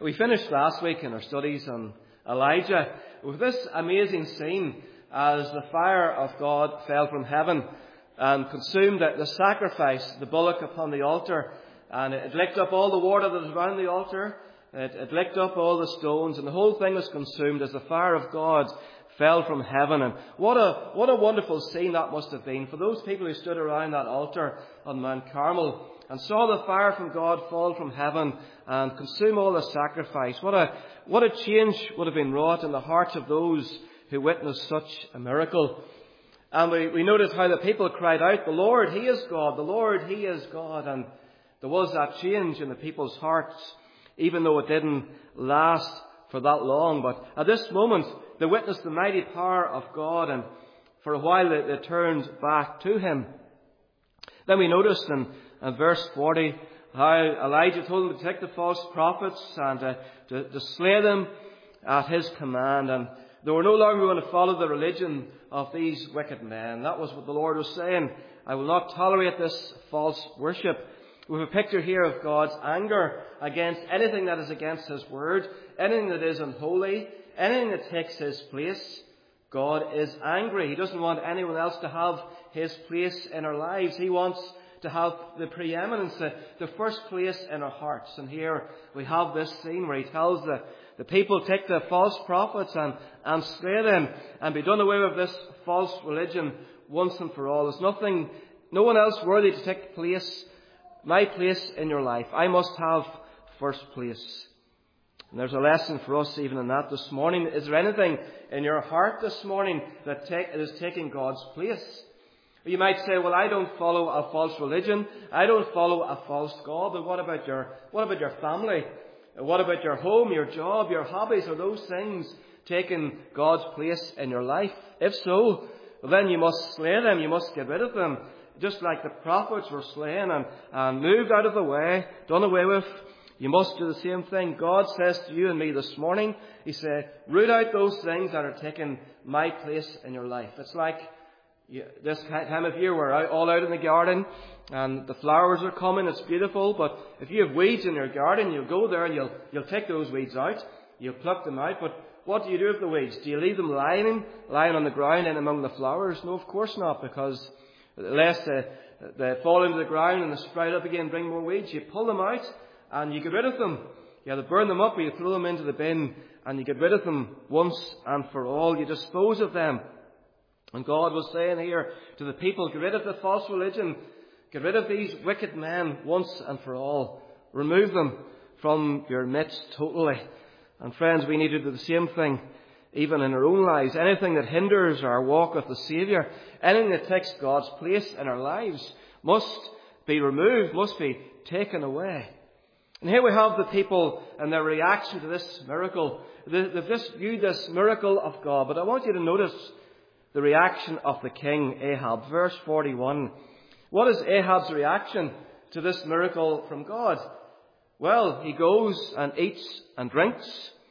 We finished last week in our studies on Elijah with this amazing scene as the fire of God fell from heaven and consumed the sacrifice, the bullock upon the altar, and it licked up all the water that was around the altar. It licked up all the stones, and the whole thing was consumed as the fire of God fell from heaven. And what a wonderful scene that must have been for those people who stood around that altar on Mount Carmel and saw the fire from God fall from heaven and consume all the sacrifice. What a change would have been wrought in the hearts of those who witnessed such a miracle. And we noticed how the people cried out, "The Lord, He is God, the Lord, He is God." And there was that change in the people's hearts, even though it didn't last for that long. But at this moment, they witnessed the mighty power of God, and for a while they turned back to Him. Then we noticed in verse 40 how Elijah told them to take the false prophets and to slay them at his command. And they were no longer going to follow the religion of these wicked men. That was what the Lord was saying. I will not tolerate this false worship. We have a picture here of God's anger against anything that is against His word, anything that is unholy, anything that takes His place. God is angry. He doesn't want anyone else to have His place in our lives. He wants to have the preeminence, the first place in our hearts. And here we have this scene where He tells the people, take the false prophets and slay them and be done away with this false religion once and for all. There's no one else worthy to take my place in your life. I must have first place. And there's a lesson for us even in that this morning. Is there anything in your heart this morning that is taking God's place? You might say, well, I don't follow a false religion. I don't follow a false God. But what about your family? What about your home, your job, your hobbies? Are those things taking God's place in your life? If so, well, then you must slay them. You must get rid of them. Just like the prophets were slain and moved out of the way, done away with, you must do the same thing. God says to you and me this morning, He said, root out those things that are taking my place in your life. It's like this time of year we're all out in the garden and the flowers are coming. It's beautiful, but if you have weeds in your garden, you'll go there and you'll take those weeds out. You'll pluck them out. But what do you do with the weeds? Do you leave them lying on the ground and among the flowers? No, of course not, because lest they fall into the ground and they sprout up again and bring more weeds. You pull them out and you get rid of them. You either burn them up or you throw them into the bin and you get rid of them once and for all. You dispose of them. And God was saying here to the people, get rid of the false religion. Get rid of these wicked men once and for all. Remove them from your midst totally. And friends, we need to do the same thing even in our own lives. Anything that hinders our walk with the Saviour, anything that takes God's place in our lives must be removed, must be taken away. And here we have the people and their reaction to this miracle. They've just viewed this miracle of God. But I want you to notice the reaction of the king Ahab. Verse 41. What is Ahab's reaction to this miracle from God? Well, he goes and eats and drinks.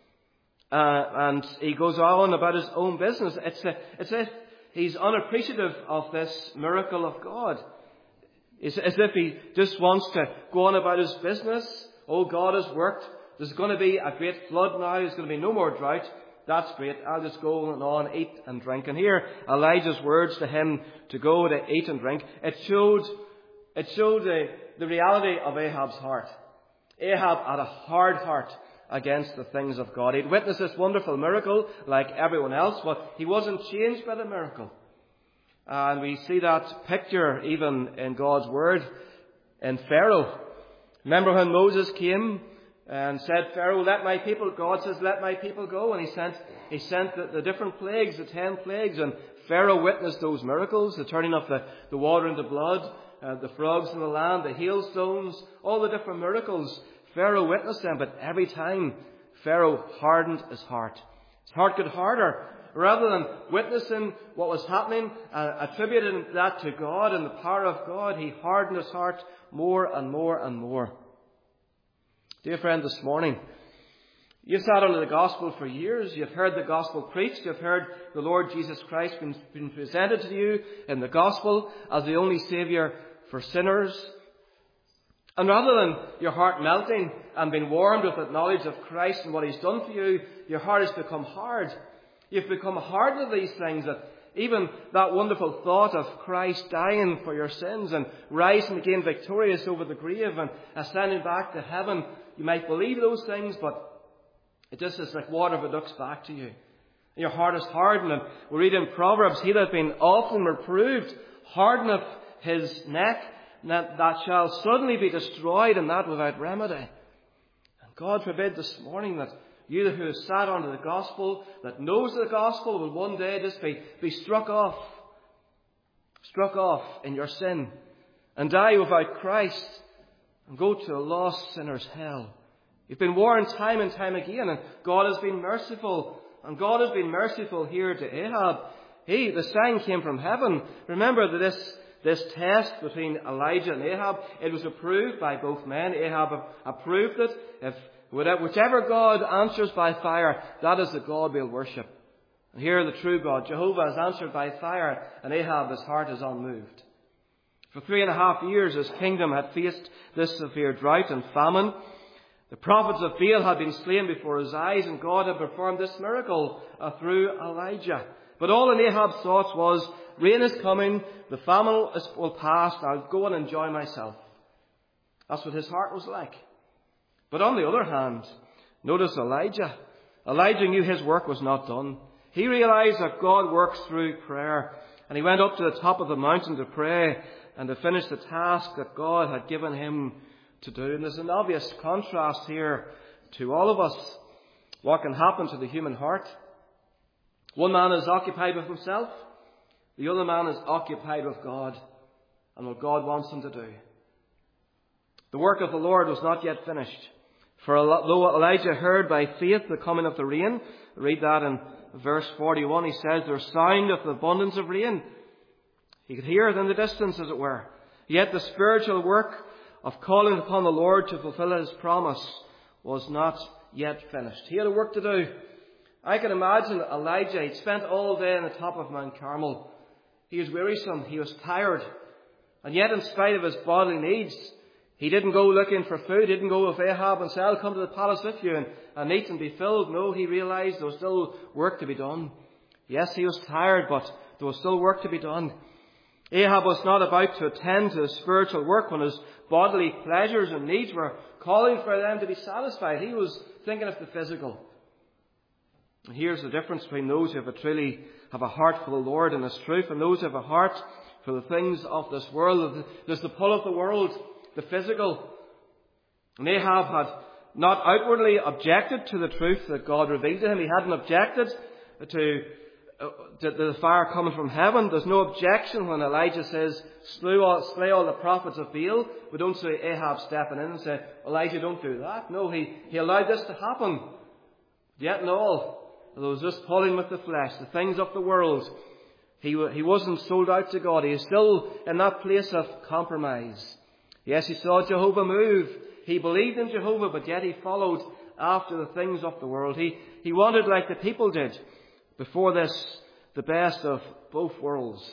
And he goes on about his own business. It's as if he's unappreciative of this miracle of God. It's as if he just wants to go on about his business. Oh, God has worked. There's going to be a great flood now. There's going to be no more drought. That's great. I'll just go on, eat and drink. And here, Elijah's words to him to go to eat and drink. It showed the reality of Ahab's heart. Ahab had a hard heart against the things of God. He'd witnessed this wonderful miracle like everyone else, but he wasn't changed by the miracle. And we see that picture even in God's word in Pharaoh. Remember when Moses came and said, Pharaoh, let my people, God says, let my people go. And he sent the different plagues, the 10 plagues. And Pharaoh witnessed those miracles, the turning of the water into blood, the frogs in the land, the hailstones, all the different miracles. Pharaoh witnessed them, but every time Pharaoh hardened his heart. His heart got harder. Rather than witnessing what was happening, attributing that to God and the power of God, he hardened his heart more and more and more. Dear friend, this morning, you've sat under the gospel for years. You've heard the gospel preached. You've heard the Lord Jesus Christ been presented to you in the gospel as the only Saviour for sinners. And rather than your heart melting and being warmed with the knowledge of Christ and what He's done for you, your heart has become hard. You've become hard to these things, that even that wonderful thought of Christ dying for your sins and rising again victorious over the grave and ascending back to heaven, you might believe those things, but it just is like water that looks back to you. Your heart is hardened. And we read in Proverbs, he that hath been often reproved hardeneth his neck, that shall suddenly be destroyed, and that without remedy. And God forbid this morning that you who have sat under the gospel, that knows the gospel, will one day just be struck off in your sin, and die without Christ, and go to a lost sinner's hell. You've been warned time and time again, and God has been merciful. And God has been merciful here to Ahab. The sign came from heaven. Remember that this test between Elijah and Ahab, it was approved by both men. Ahab approved it. Whichever God answers by fire, that is the God we'll worship. And here the true God, Jehovah, is answered by fire, and Ahab's heart is unmoved. For 3.5 years his kingdom had faced this severe drought and famine. The prophets of Baal had been slain before his eyes, and God had performed this miracle through Elijah. But all in Ahab's thoughts was, rain is coming, the famine will pass, I'll go and enjoy myself. That's what his heart was like. But on the other hand, notice Elijah. Elijah knew his work was not done. He realized that God works through prayer, and he went up to the top of the mountain to pray and to finish the task that God had given him to do. And there's an obvious contrast here to all of us. What can happen to the human heart? One man is occupied with himself. The other man is occupied with God and what God wants him to do. The work of the Lord was not yet finished. For though Elijah heard by faith the coming of the rain, read that in verse 41, he says, there sound of the abundance of rain. He could hear it in the distance, as it were. Yet the spiritual work of calling upon the Lord to fulfill His promise was not yet finished. He had a work to do. I can imagine Elijah. He'd spent all day on the top of Mount Carmel. He was wearisome. He was tired. And yet, in spite of his bodily needs, he didn't go looking for food. He didn't go with Ahab and say, I'll come to the palace with you and eat and be filled. No, he realized there was still work to be done. Yes, he was tired, but there was still work to be done. Ahab was not about to attend to his spiritual work when his bodily pleasures and needs were calling for them to be satisfied. He was thinking of the physical. And here's the difference between those who truly have a heart for the Lord and His truth, and those who have a heart for the things of this world. There's the pull of the world, the physical. And Ahab had not outwardly objected to the truth that God revealed to him. He hadn't objected to the fire coming from heaven. There's no objection when Elijah says, slay all the prophets of Baal. We don't say Ahab stepping in and say, Elijah, don't do that. No, he allowed this to happen. Yet in all, there was this pulling with the flesh, the things of the world. He wasn't sold out to God. He is still in that place of compromise. Yes, he saw Jehovah move. He believed in Jehovah, but yet he followed after the things of the world. He wanted, like the people did before this, the best of both worlds.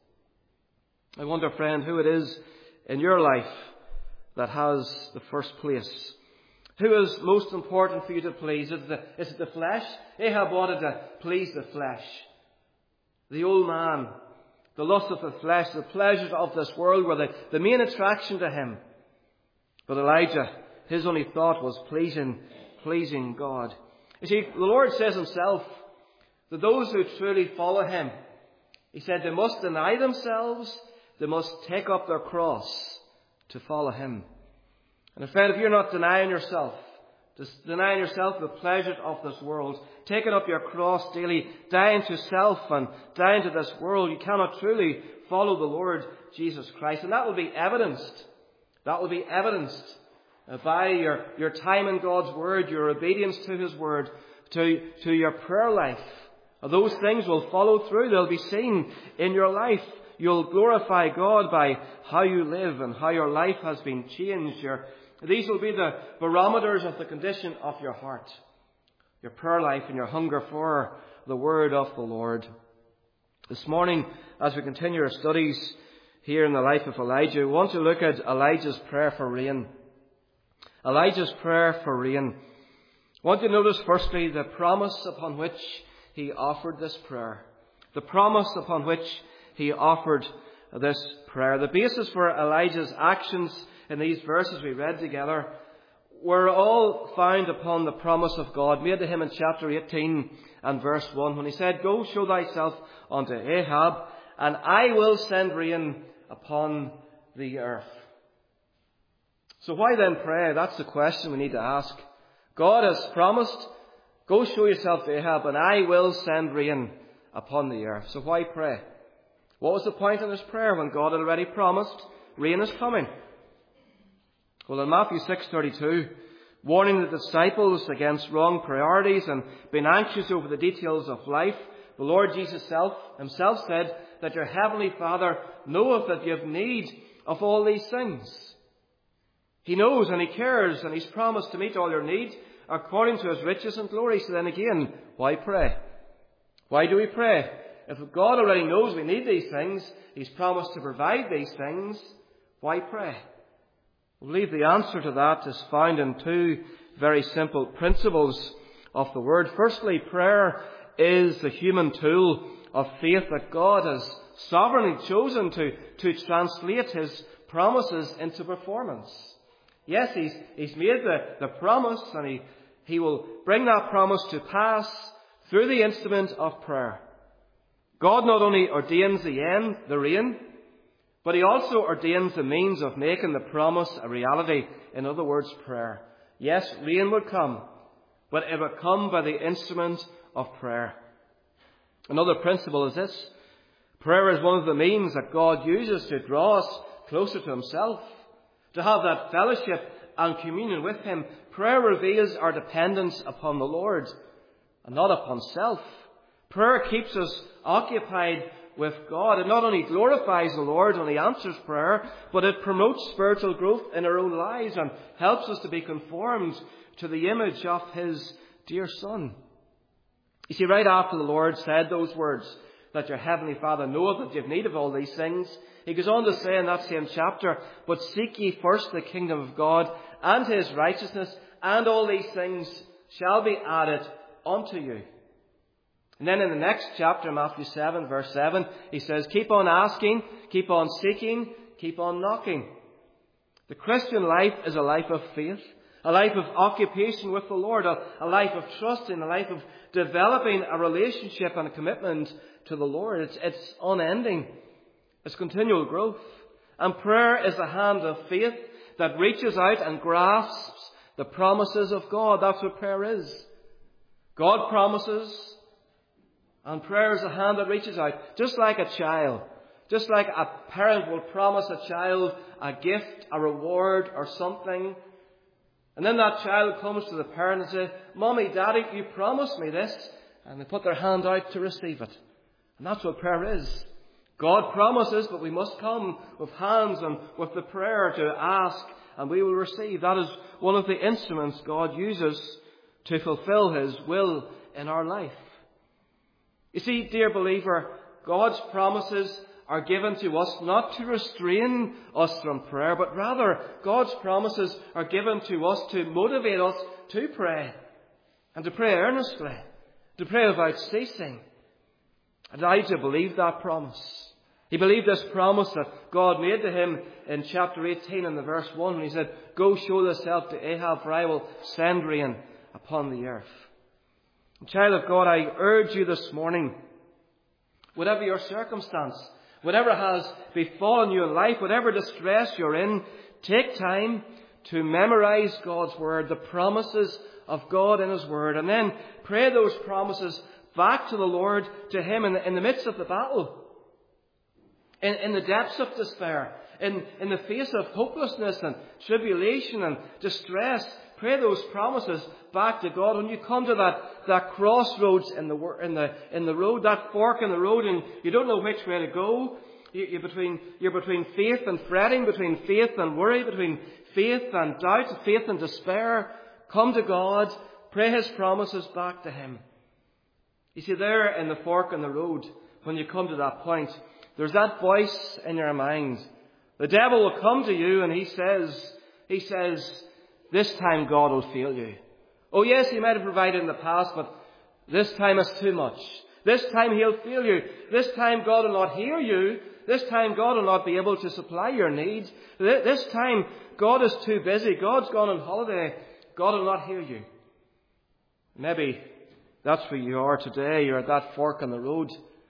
I wonder, friend, who it is in your life that has the first place. Who is most important for you to please? Is it the flesh? Ahab wanted to please the flesh. The old man, the lust of the flesh, the pleasures of this world were the main attraction to him. But Elijah, his only thought was pleasing God. You see, the Lord says Himself that those who truly follow Him, He said they must deny themselves, they must take up their cross to follow Him. And friend, if you're not denying yourself the pleasures of this world, taking up your cross daily, dying to self and dying to this world, you cannot truly follow the Lord Jesus Christ. And that will be evidenced. That will be evidenced by your time in God's Word, your obedience to His Word, to your prayer life. Those things will follow through. They'll be seen in your life. You'll glorify God by how you live and how your life has been changed. These will be the barometers of the condition of your heart, your prayer life and your hunger for the Word of the Lord. This morning, as we continue our studies here in the life of Elijah, we want to look at Elijah's prayer for rain. Elijah's prayer for rain. I want you to notice firstly the promise upon which he offered this prayer. The promise upon which he offered this prayer. The basis for Elijah's actions in these verses we read together were all found upon the promise of God made to him in chapter 18 and verse 1 when he said, "Go show thyself unto Ahab, and I will send rain upon the earth." So why then pray? That's the question we need to ask. God has promised, "Go show yourself to Ahab, and I will send rain upon the earth." So why pray? What was the point in his prayer when God had already promised rain is coming? Well, in Matthew 6:32, warning the disciples against wrong priorities and being anxious over the details of life, the Lord Jesus himself said that your heavenly Father knoweth that you have need of all these things. He knows and he cares, and he's promised to meet all your need according to his riches and glory. So then again, why pray? Why do we pray? If God already knows we need these things, he's promised to provide these things, why pray? I believe the answer to that is found in two very simple principles of the Word. Firstly, prayer is the human tool of faith that God has sovereignly chosen to translate his promises into performance. Yes, he's made the promise, and he will bring that promise to pass through the instrument of prayer. God not only ordains the rain, but he also ordains the means of making the promise a reality. In other words, prayer. Yes, rain would come, but it would come by the instrument of prayer. Another principle is this. Prayer is one of the means that God uses to draw us closer to himself, to have that fellowship and communion with him. Prayer reveals our dependence upon the Lord and not upon self. Prayer keeps us occupied with God. It not only glorifies the Lord when he answers prayer, but it promotes spiritual growth in our own lives and helps us to be conformed to the image of his dear Son. You see, right after the Lord said those words, that your heavenly Father knoweth that you have need of all these things, he goes on to say in that same chapter, "But seek ye first the kingdom of God and his righteousness, and all these things shall be added unto you." And then in the next chapter, Matthew 7, verse 7, he says, "Keep on asking, keep on seeking, keep on knocking." The Christian life is a life of faith, a life of occupation with the Lord, a life of trusting, a life of developing a relationship and a commitment to the Lord. It's unending. It's continual growth. And prayer is the hand of faith that reaches out and grasps the promises of God. That's what prayer is. God promises, and prayer is a hand that reaches out. Just like a child, just like a parent will promise a child a gift, a reward or something. And then that child comes to the parent and says, "Mommy, Daddy, you promised me this." And they put their hand out to receive it. And that's what prayer is. God promises, but we must come with hands and with the prayer to ask, and we will receive. That is one of the instruments God uses to fulfill his will in our life. You see, dear believer, God's promises are given to us not to restrain us from prayer, but rather God's promises are given to us to motivate us to pray, and to pray earnestly, to pray without ceasing. And Elijah believed that promise. He believed this promise that God made to him in chapter 18 and the verse 1 when he said, "Go show thyself to Ahab, for I will send rain upon the earth." And child of God, I urge you this morning, whatever your circumstance, whatever has befallen you in life, whatever distress you're in, take time to memorize God's word, the promises of God in his word, and then pray those promises back to the Lord, to him in the midst of the battle, in the depths of despair, in the face of hopelessness and tribulation and distress. Pray those promises back to God. When you come to that crossroads in the road, that fork in the road, and you don't know which way to go, you're between faith and fretting, between faith and worry, between faith and doubt, faith and despair. Come to God, pray his promises back to him. You see, there in the fork in the road, when you come to that point, there's that voice in your mind. The devil will come to you and he says, this time God will fail you. Oh yes, He might have provided in the past, but this time is too much. This time He'll fail you. This time God will not hear you. This time God will not be able to supply your needs. This time God is too busy. God's gone on holiday. God will not hear you. Maybe that's where you are today. You're at that fork in the road.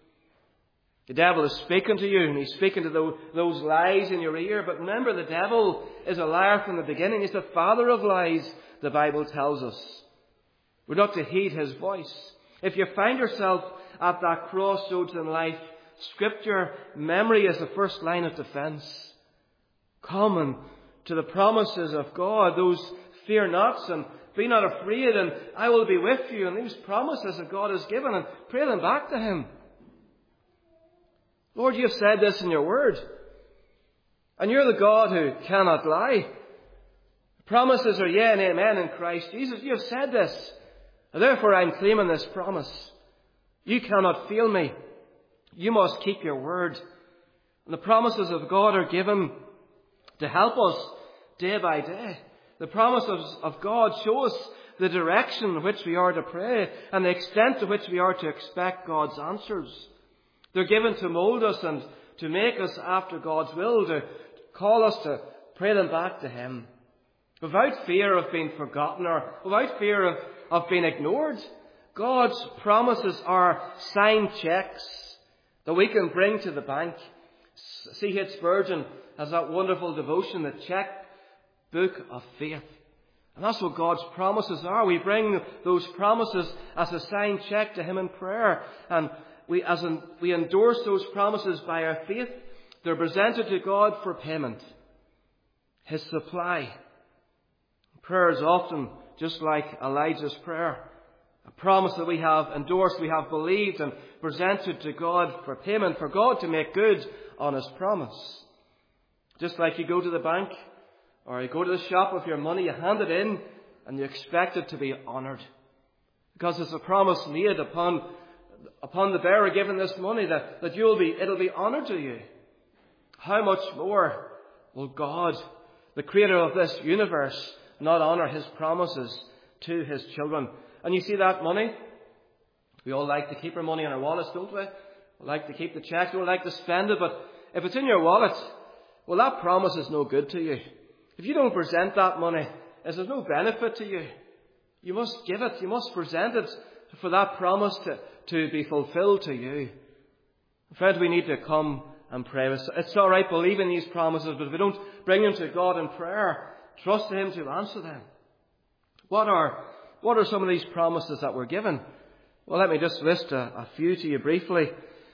The devil is speaking to you, and he's speaking to those lies in your ear. But remember, the devil is a liar from the beginning. He's the father of lies, the Bible tells us. We're not to heed his voice. If you find yourself at that crossroads in life, Scripture, memory is the first line of defence. Come and to the promises of God, those fear nots and be not afraid, and I will be with you, and these promises that God has given, and pray them back to Him. Lord, you have said this in your word, and you're the God who cannot lie. The promises are yea and amen in Christ Jesus. You have said this, and therefore I'm claiming this promise. You cannot fail me. You must keep your word. And the promises of God are given to help us day by day. The promises of God show us the direction in which we are to pray and the extent to which we are to expect God's answers. They're given to mould us and to make us after God's will, to call us to pray them back to Him. Without fear of being forgotten or without fear of being ignored, God's promises are signed cheques that we can bring to the bank. C.H. Spurgeon has that wonderful devotion, the cheque book of faith. And that's what God's promises are. We bring those promises as a signed cheque to Him in prayer. And we endorse those promises by our faith. They're presented to God for payment. His supply. Prayer is often just like Elijah's prayer. A promise that we have endorsed, we have believed and presented to God for payment, for God to make good on His promise. Just like you go to the bank or you go to the shop with your money, you hand it in and you expect it to be honoured. Because it's a promise made upon the bearer given this money that it'll be honoured to you. How much more will God, the creator of this universe, not honour His promises to His children? And you see that money? We all like to keep our money in our wallets, don't we? We like to keep the cheque, we like to spend it, but if it's in your wallet, well, that promise is no good to you. If you don't present that money, there's no benefit to you. You must give it, you must present it for that promise to be fulfilled to you. Friend, we need to come and pray. It's all right believing these promises, but if we don't bring them to God in prayer, trust Him to answer them. What are some of these promises that we're given? Well, let me just list a few to you briefly.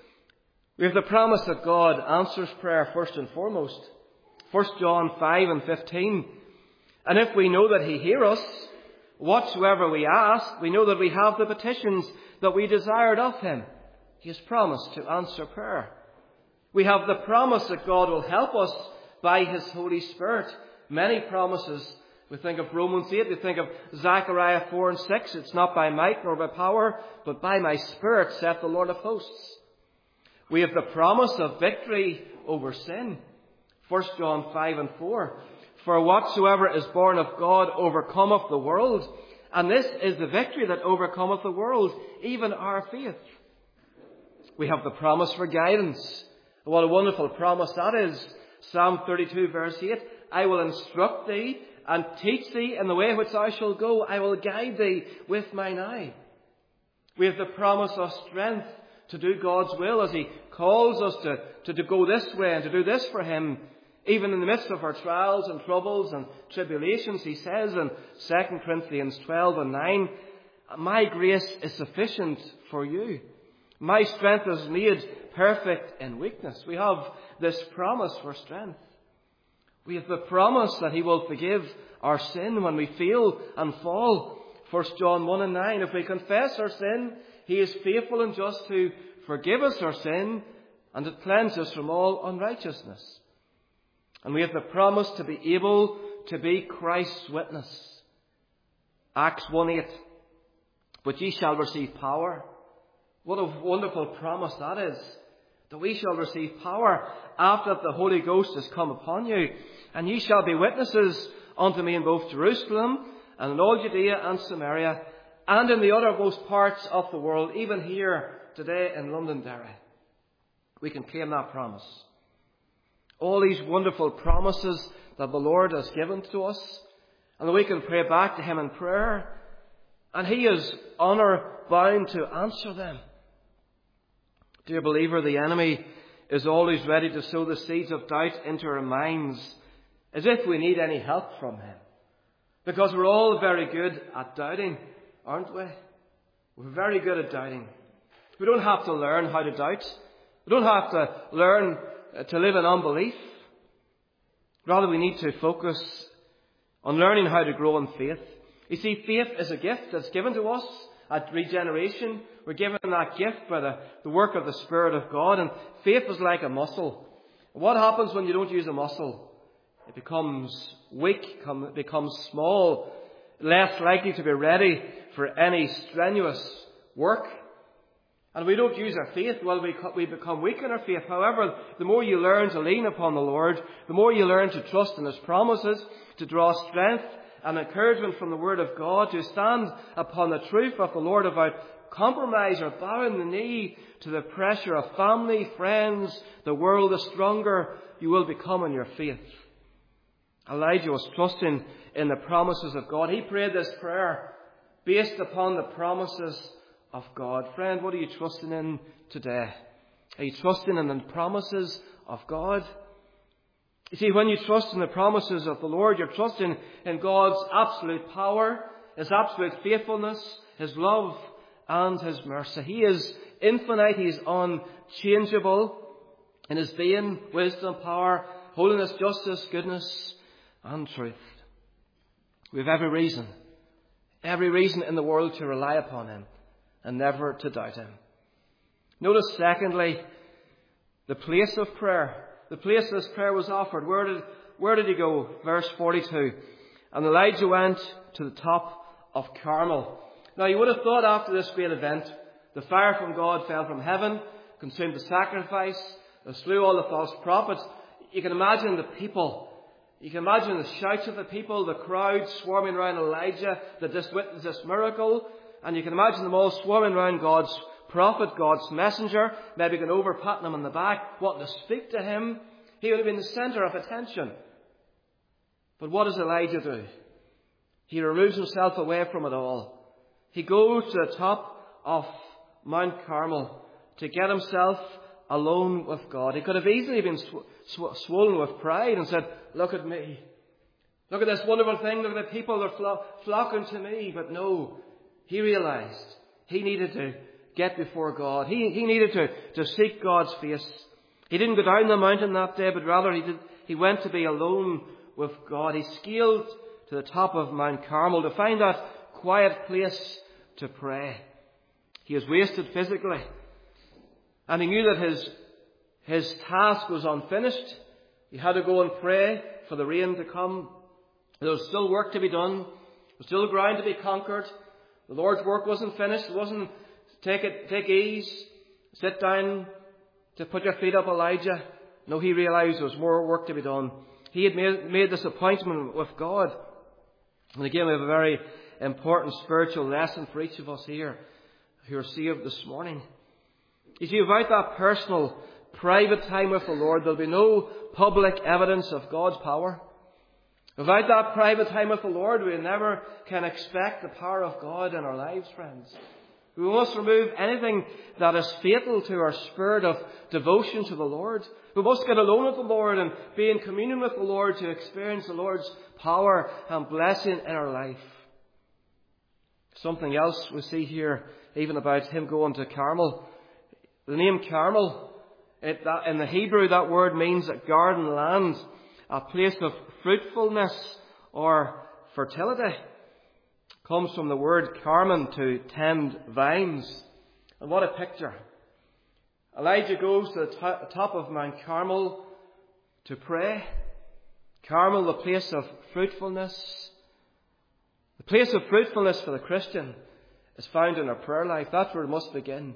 We have the promise that God answers prayer first and foremost. 1 John 5 and 15. And if we know that He hears us, whatsoever we ask, we know that we have the petitions that we desired of Him. He has promised to answer prayer. We have the promise that God will help us by His Holy Spirit. Many promises. We think of Romans 8, we think of Zechariah 4 and 6. It's not by might nor by power, but by my Spirit, saith the Lord of hosts. We have the promise of victory over sin. 1 John 5 and 4. For whatsoever is born of God overcometh the world. And this is the victory that overcometh the world, even our faith. We have the promise for guidance. What a wonderful promise that is. Psalm 32 verse 8. I will instruct thee and teach thee in the way which thou shalt go. I will guide thee with mine eye. We have the promise of strength to do God's will as He calls us to go this way and to do this for Him. Even in the midst of our trials and troubles and tribulations, He says in 2 Corinthians 12 and 9, my grace is sufficient for you. My strength is made perfect in weakness. We have this promise for strength. We have the promise that He will forgive our sin when we fail and fall. 1 John 1 and 9, if we confess our sin, He is faithful and just to forgive us our sin and to cleanse us from all unrighteousness. And we have the promise to be able to be Christ's witness. Acts 1:8. But ye shall receive power. What a wonderful promise that is. That we shall receive power after the Holy Ghost has come upon you. And ye shall be witnesses unto me in both Jerusalem and in all Judea and Samaria and in the uttermost parts of the world, even here today in Londonderry. We can claim that promise. All these wonderful promises that the Lord has given to us, and that we can pray back to him in prayer, and he is honour bound to answer them. Dear believer, the enemy is always ready to sow the seeds of doubt into our minds, as if we need any help from him. Because we're all very good at doubting, aren't we? We're very good at doubting. We don't have to learn how to doubt. We don't have to learn to live in unbelief. Rather, we need to focus on learning how to grow in faith. You see, faith is a gift that's given to us at regeneration. We're given that gift by the work of the Spirit of God. And faith is like a muscle. What happens when you don't use a muscle? It becomes weak, it becomes small, less likely to be ready for any strenuous work. And we don't use our faith, well, we become weak in our faith. However, the more you learn to lean upon the Lord, the more you learn to trust in his promises, to draw strength and encouragement from the Word of God, to stand upon the truth of the Lord without compromise or bowing the knee to the pressure of family, friends, the world, the stronger you will become in your faith. Elijah was trusting in the promises of God. He prayed this prayer based upon the promises of God. Friend, what are you trusting in today? Are you trusting in the promises of God? You see, when you trust in the promises of the Lord, you're trusting in God's absolute power, his absolute faithfulness, his love and his mercy. He is infinite, he is unchangeable in his being, wisdom, power, holiness, justice, goodness and truth. We have every reason in the world to rely upon him and never to doubt him. Notice, secondly, the place of prayer. The place this prayer was offered. Where did he go? Verse 42. And Elijah went to the top of Carmel. Now, you would have thought after this great event, the fire from God fell from heaven, consumed the sacrifice, slew all the false prophets. You can imagine the people. You can imagine the shouts of the people, the crowd swarming around Elijah that just witnessed this miracle. And you can imagine them all swarming around God's prophet, God's messenger, maybe going over, patting him on the back, wanting to speak to him. He would have been the centre of attention. But what does Elijah do? He removes himself away from it all. He goes to the top of Mount Carmel to get himself alone with God. He could have easily been swollen with pride and said, look at me. Look at this wonderful thing. Look at the people that are flocking to me. But no, he realized he needed to get before God. He needed to seek God's face. He didn't go down the mountain that day, but rather he went to be alone with God. He scaled to the top of Mount Carmel to find that quiet place to pray. He was wasted physically, and he knew that his task was unfinished. He had to go and pray for the rain to come. There was still work to be done. There was still ground to be conquered. The Lord's work wasn't finished. It wasn't take ease, sit down to put your feet up, Elijah. No, he realized there was more work to be done. He had made this appointment with God. And again, we have a very important spiritual lesson for each of us here who are saved this morning. You see, without that personal, private time with the Lord, there'll be no public evidence of God's power. Without that private time with the Lord, we never can expect the power of God in our lives, friends. We must remove anything that is fatal to our spirit of devotion to the Lord. We must get alone with the Lord and be in communion with the Lord to experience the Lord's power and blessing in our life. Something else we see here, even about him going to Carmel. The name Carmel, in the Hebrew, that word means a garden land, a place of fruitfulness or fertility. Comes from the word Carmen, to tend vines. And what a picture. Elijah goes to the top of Mount Carmel to pray. Carmel, the place of fruitfulness. The place of fruitfulness for the Christian is found in our prayer life. That's where it must begin.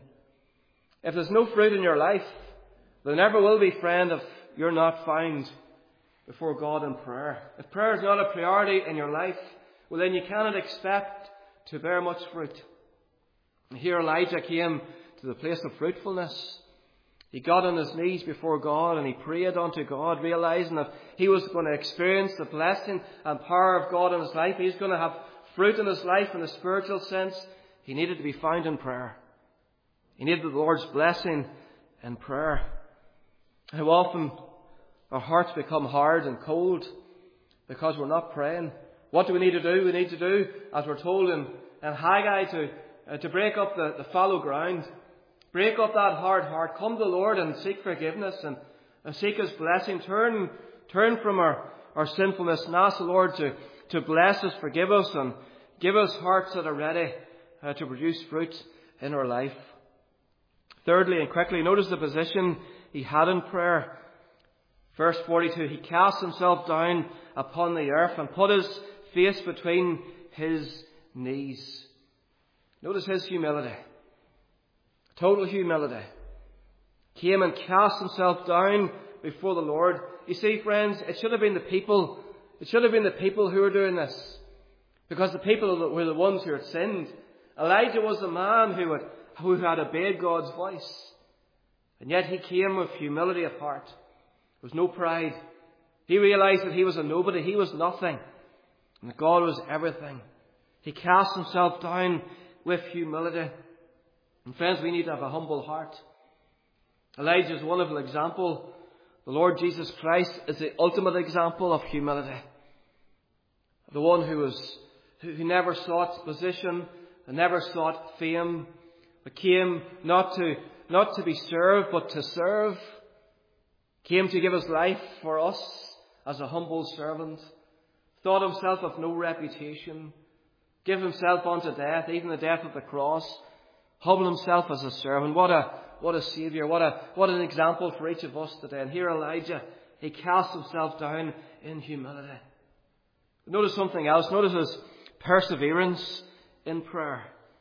If there's no fruit in your life, there never will be, friend, if you're not found before God in prayer. If prayer is not a priority in your life, well then you cannot expect to bear much fruit. And here Elijah came to the place of fruitfulness. He got on his knees before God and he prayed unto God, realizing that he was going to experience the blessing and power of God in his life. He's going to have fruit in his life in a spiritual sense. He needed to be found in prayer. He needed the Lord's blessing in prayer. How often our hearts become hard and cold because we're not praying. What do we need to do? We need to do, as we're told in Haggai, to break up the fallow ground. Break up that hard heart. Come to the Lord and seek forgiveness and seek His blessing. Turn from our sinfulness and ask the Lord to bless us, forgive us, and give us hearts that are ready to produce fruit in our life. Thirdly and quickly, notice the position he had in prayer. Verse 42, he cast himself down upon the earth and put his face between his knees. Notice his humility. Total humility. Came and cast himself down before the Lord. You see, friends, it should have been the people who were doing this. Because the people were the ones who had sinned. Elijah was the man who had obeyed God's voice. And yet he came with humility of heart. There was no pride. He realized that he was a nobody. He was nothing. And that God was everything. He cast himself down with humility. And friends, we need to have a humble heart. Elijah is a wonderful example. The Lord Jesus Christ is the ultimate example of humility. The one who never sought position and never sought fame, but came not to be served, but to serve. Came to give his life for us as a humble servant. Thought himself of no reputation. Give himself unto death, even the death of the cross. Humble himself as a servant. What a Saviour. What an example for each of us today. And here Elijah, he cast himself down in humility. Notice something else. Notice his perseverance in prayer.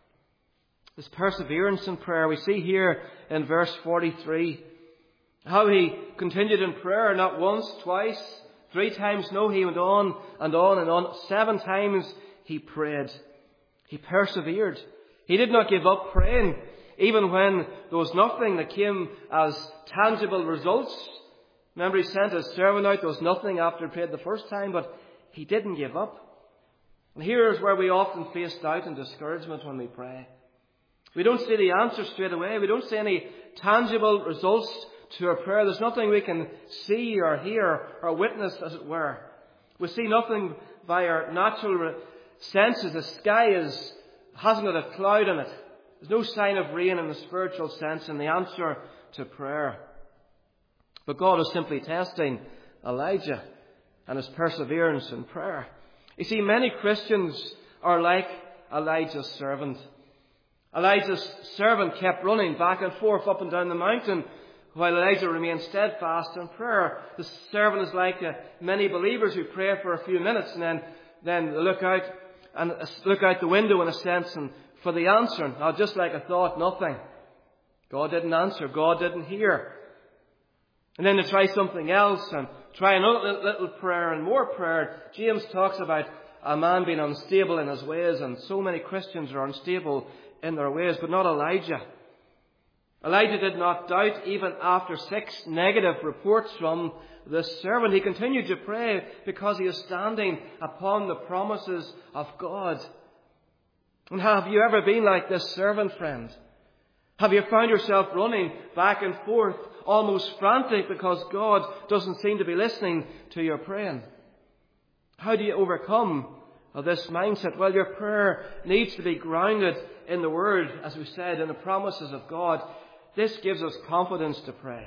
His perseverance in prayer. We see here in verse 43 how he continued in prayer, not once, twice, 3 times. No, he went on and on and on. 7 times he prayed. He persevered. He did not give up praying, even when there was nothing that came as tangible results. Remember, he sent his servant out. There was nothing after he prayed the first time, but he didn't give up. And here is where we often face doubt and discouragement when we pray. We don't see the answer straight away. We don't see any tangible results to our prayer. There's nothing we can see or hear or witness, as it were. We see nothing by our natural senses. The sky hasn't got a cloud in it. There's no sign of rain in the spiritual sense in the answer to prayer. But God is simply testing Elijah and his perseverance in prayer. You see, many Christians are like Elijah's servant. Elijah's servant kept running back and forth up and down the mountain while Elijah remained steadfast in prayer. The servant is like many believers who pray for a few minutes and then look out the window in a sense and for the answer. Now, just like a thought, nothing. God didn't answer. God didn't hear. And then they try something else and try another little prayer and more prayer. James talks about a man being unstable in his ways, and so many Christians are unstable in their ways, but not Elijah. Elijah did not doubt even after 6 negative reports from this servant. He continued to pray because he is standing upon the promises of God. And have you ever been like this servant, friend? Have you found yourself running back and forth, almost frantic because God doesn't seem to be listening to your praying? How do you overcome this mindset? Well, your prayer needs to be grounded in the Word, as we said, in the promises of God. This gives us confidence to pray.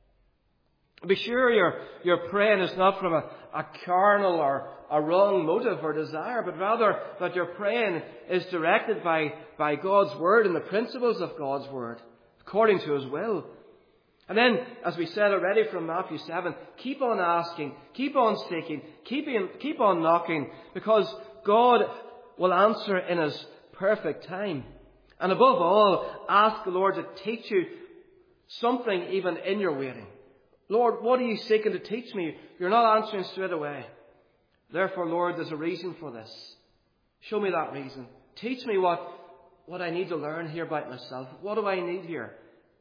Be sure your praying is not from a carnal or a wrong motive or desire, but rather that your praying is directed by God's Word and the principles of God's Word, according to His will. And then, as we said already from Matthew 7, keep on asking, keep on seeking, keep on knocking, because God will answer in His perfect time. And above all, ask the Lord to teach you something even in your waiting. Lord, what are you seeking to teach me? You're not answering straight away. Therefore, Lord, there's a reason for this. Show me that reason. Teach me what I need to learn here about myself. What do I need here?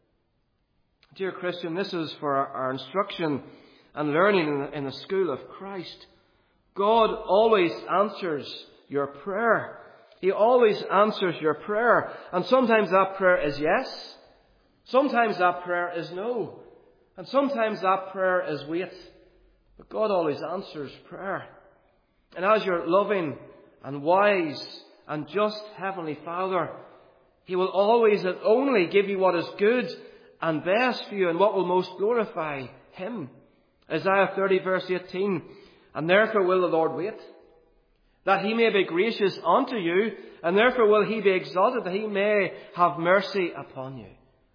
Dear Christian, this is for our instruction and learning in the school of Christ. God always answers your prayer. He always answers your prayer. And sometimes that prayer is yes. Sometimes that prayer is no. And sometimes that prayer is wait. But God always answers prayer. And as your loving and wise and just Heavenly Father, He will always and only give you what is good and best for you and what will most glorify Him. Isaiah 30 verse 18, and therefore will the Lord wait, that He may be gracious unto you, and therefore will He be exalted, that He may have mercy upon you.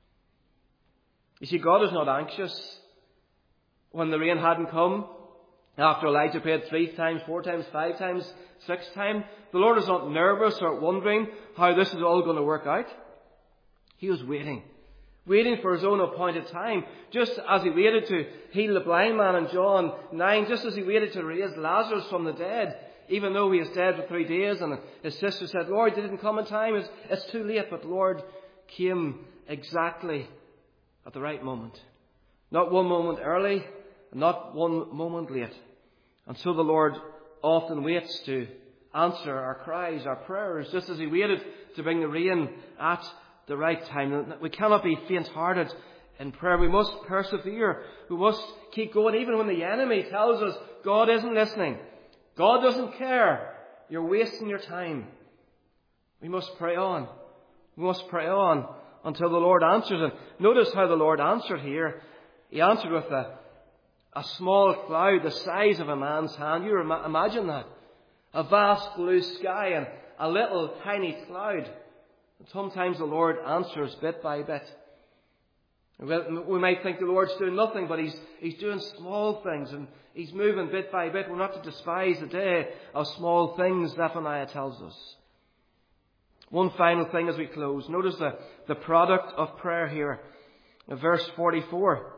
You see, God is not anxious when the rain hadn't come. After Elijah prayed 3 times, 4 times, 5 times, 6 times, the Lord is not nervous or wondering how this is all going to work out. He was waiting for His own appointed time, just as He waited to heal the blind man in John 9, just as He waited to raise Lazarus from the dead, even though he was dead for 3 days, and his sister said, Lord, you didn't come in time, it's too late, but the Lord came exactly at the right moment. Not one moment early, and not one moment late. And so the Lord often waits to answer our cries, our prayers, just as He waited to bring the rain at the right time. We cannot be faint-hearted in prayer. We must persevere. We must keep going, even when the enemy tells us God isn't listening. God doesn't care. You're wasting your time. We must pray on. We must pray on until the Lord answers it. Notice how the Lord answered here. He answered with a small cloud the size of a man's hand. You imagine that. A vast blue sky and a little tiny cloud. And sometimes the Lord answers bit by bit. We might think the Lord's doing nothing, but He's doing small things and He's moving bit by bit. We're not to despise the day of small things, Zephaniah tells us. One final thing as we close. Notice the product of prayer here. In verse 44.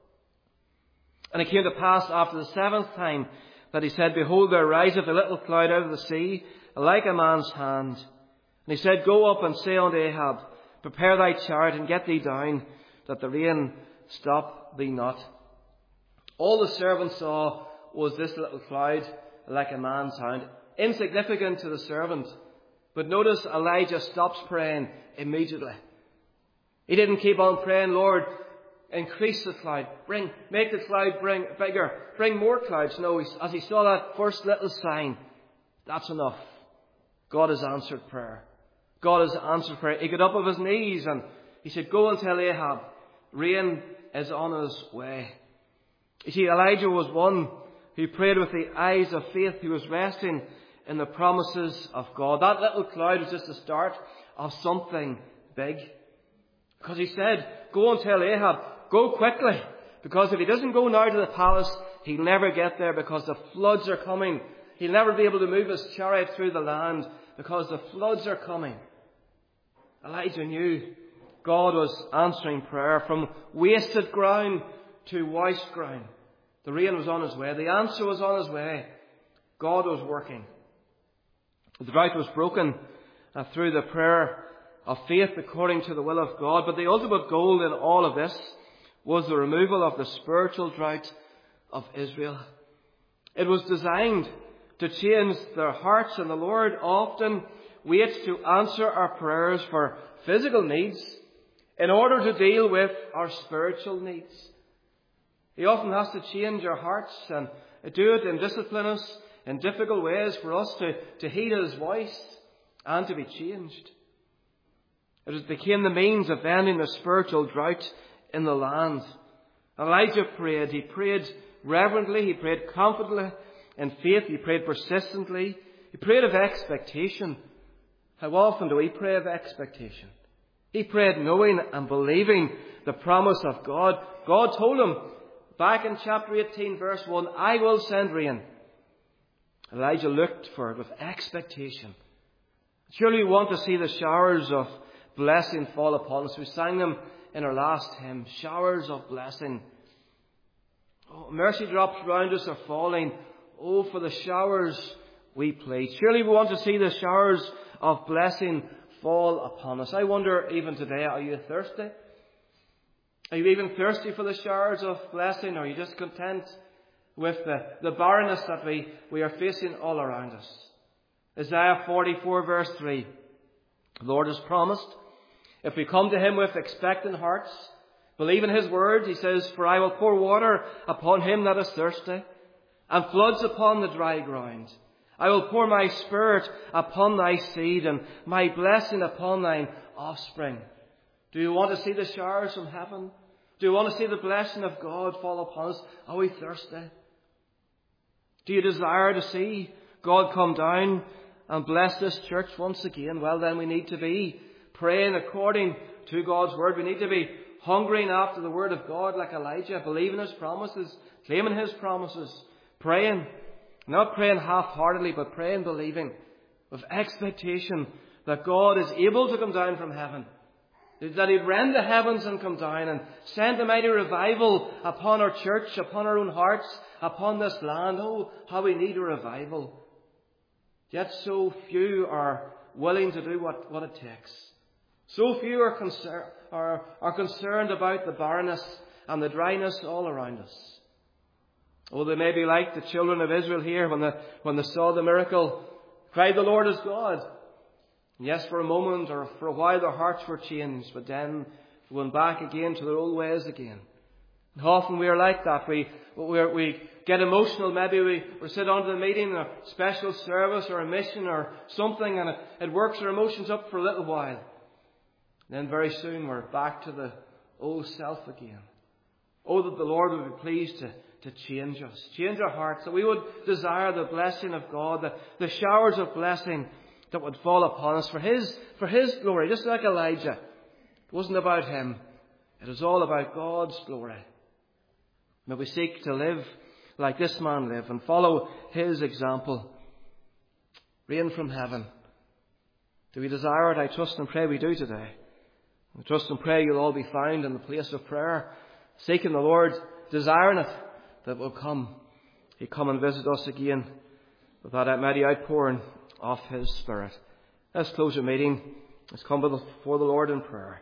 And it came to pass after the 7th time that he said, Behold, there riseth a little cloud out of the sea, like a man's hand. And he said, Go up and say unto Ahab, Prepare thy chariot and get thee down, that the rain stop thee not. All the servant saw was this little cloud, like a man's hand. Insignificant to the servant. But notice Elijah stops praying immediately. He didn't keep on praying, Lord, increase the cloud. Make the cloud bigger. Bring more clouds. No, as he saw that first little sign, that's enough. God has answered prayer. God has answered prayer. He got up off his knees and he said, Go and tell Ahab, rain is on his way. You see, Elijah was one who prayed with the eyes of faith. He was resting in the promises of God. That little cloud was just the start of something big. Because he said, Go and tell Ahab, go quickly. Because if he doesn't go now to the palace, he'll never get there because the floods are coming. He'll never be able to move his chariot through the land because the floods are coming. Elijah knew God was answering prayer from wasted ground to moist ground. The rain was on his way. The answer was on his way. God was working. The drought was broken through the prayer of faith according to the will of God. But the ultimate goal in all of this was the removal of the spiritual drought of Israel. It was designed to change their hearts, and the Lord often waits to answer our prayers for physical needs in order to deal with our spiritual needs. He often has to change our hearts and do it and discipline us in difficult ways for us to heed His voice and to be changed. It became the means of ending the spiritual drought in the land. Elijah prayed. He prayed reverently. He prayed confidently in faith. He prayed persistently. He prayed of expectation. How often do we pray of expectation? He prayed knowing and believing the promise of God. God told him back in chapter 18 verse 1, I will send rain. Elijah looked for it with expectation. Surely we want to see the showers of blessing fall upon us. We sang them in our last hymn, showers of blessing. Oh, mercy drops round us are falling. Oh, for the showers we plead. Surely we want to see the showers of blessing fall upon us. I wonder, even today, are you thirsty? Are you even thirsty for the showers of blessing? Or are you just content with the barrenness that we are facing all around us? Isaiah 44 verse 3. The Lord has promised, if we come to Him with expectant hearts, believe in His words, He says, for I will pour water upon him that is thirsty, and floods upon the dry ground. I will pour my Spirit upon thy seed, and my blessing upon thine offspring. Do you want to see the showers from heaven? Do you want to see the blessing of God fall upon us? Are we thirsty? Do you desire to see God come down and bless this church once again? Well, then we need to be praying according to God's word. We need to be hungering after the word of God like Elijah, believing His promises, claiming His promises, praying, not praying half-heartedly, but praying, believing, with expectation that God is able to come down from heaven, that He'd rend the heavens and come down and send a mighty revival upon our church, upon our own hearts, upon this land. Oh, how we need a revival. Yet so few are willing to do what it takes. So few are concerned about the barrenness and the dryness all around us. Oh, they may be like the children of Israel here when they saw the miracle, cried, the Lord is God. And yes, for a moment or for a while their hearts were changed, but then they went back again to their old ways again. And often we are like that. We get emotional. Maybe we sit on to the meeting, a special service or a mission or something, and it works our emotions up for a little while. Then very soon we're back to the old self again. Oh, that the Lord would be pleased to change us, change our hearts, that we would desire the blessing of God, the showers of blessing that would fall upon us for His glory. Just like Elijah. It wasn't about him. It was all about God's glory. May we seek to live like this man lived and follow his example. Rain from heaven. Do we desire it? I trust and pray we do today. I trust and pray you'll all be found in the place of prayer, seeking the Lord, desiring it, that will come. He'll come and visit us again with that mighty outpouring of His Spirit. Let's close our meeting. Let's come before the Lord in prayer.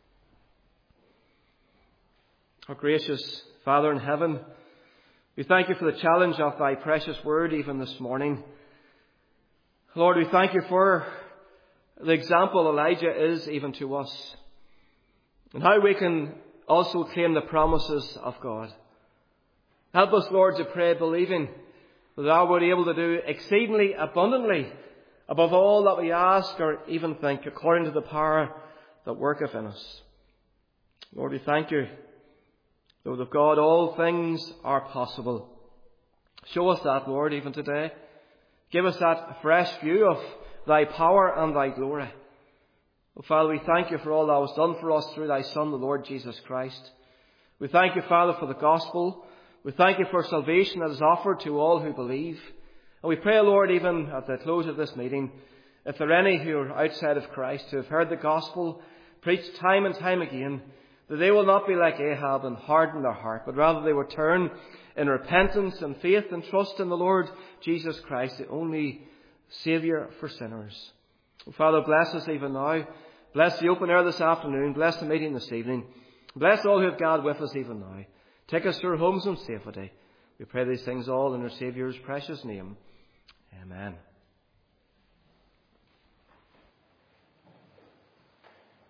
Our gracious Father in heaven, we thank You for the challenge of Thy precious word even this morning. Lord, we thank You for the example Elijah is even to us, and how we can also claim the promises of God. Help us, Lord, to pray believing that Thou art able to do exceedingly abundantly above all that we ask or even think, according to the power that worketh in us. Lord, we thank You. Though with God all things are possible. Show us that, Lord, even today. Give us that fresh view of Thy power and Thy glory. Oh, Father, we thank You for all Thou hast done for us through Thy Son, the Lord Jesus Christ. We thank You, Father, for the gospel. We thank You for salvation that is offered to all who believe. And we pray, Lord, even at the close of this meeting, if there are any who are outside of Christ, who have heard the gospel preached time and time again, that they will not be like Ahab and harden their heart, but rather they will turn in repentance and faith and trust in the Lord Jesus Christ, the only Saviour for sinners. Oh, Father, bless us even now. Bless the open air this afternoon. Bless the meeting this evening. Bless all who have gathered with us even now. Take us to our homes in safety. We pray these things all in our Saviour's precious name. Amen.